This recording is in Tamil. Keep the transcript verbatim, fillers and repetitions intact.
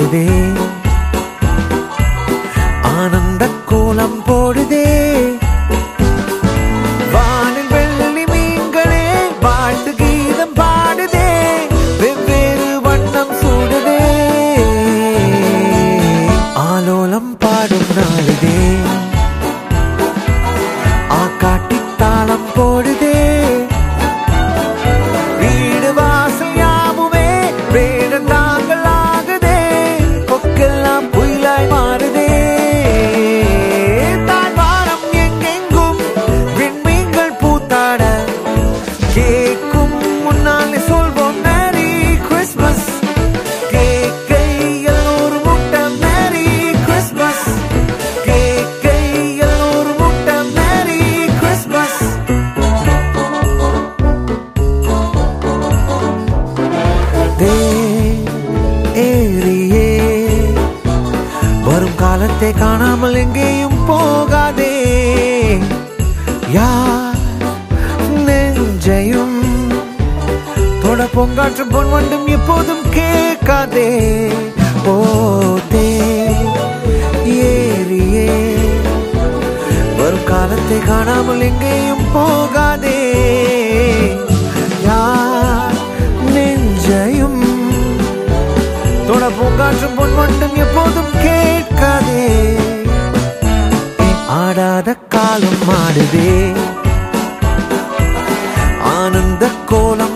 ஆடுதே, ஆனந்த கோலம் போடுதே. வானில் வெள்ளி மீன்களே பாட்டு கீதம் பாடுதே, வெவ்வேறு வண்ணம் சூடுதே. ஆலோலம் பாடும் நாளுதே, ஆக்காட்டி தாளம் போடுதே. வீடு வாசல் யாவுமே வேடந்தாங்கள் ஆகுதே, கொக்கெல்லாம் புயலாய் மாறுதே. தாழ்வாரம் எங்கெங்கும் விண்மீன்கள் பூத்தாட, கேட்கும் முன்னாலே சொல்வோம் மேரி கிறிஸ்மஸ். கேக்கை எல்லோரும் முட்ட மேரி கிறிஸ்மஸ், கேக்கை எல்லோரும் முட்ட மேரி கிறிஸ்மஸ். ஏறியே வரும் காலத்தை காணாமல் எங்கேயும் போகாதே. யார் நெஞ்சையும் தொட பொங்காற்றும் பொன் வண்டும் எப்போதும் கேட்காதே. போதே ஏறியே வரும் காலத்தை காணாமல் எங்கேயும் போகாதே. யார் நெஞ்சையும் தொட பூங்காற்றும் பொன் வண்டும் எப்போதும் கேட்காதே. ஆடாத காலம் ஆடுதே, ஆனந்த கோலம்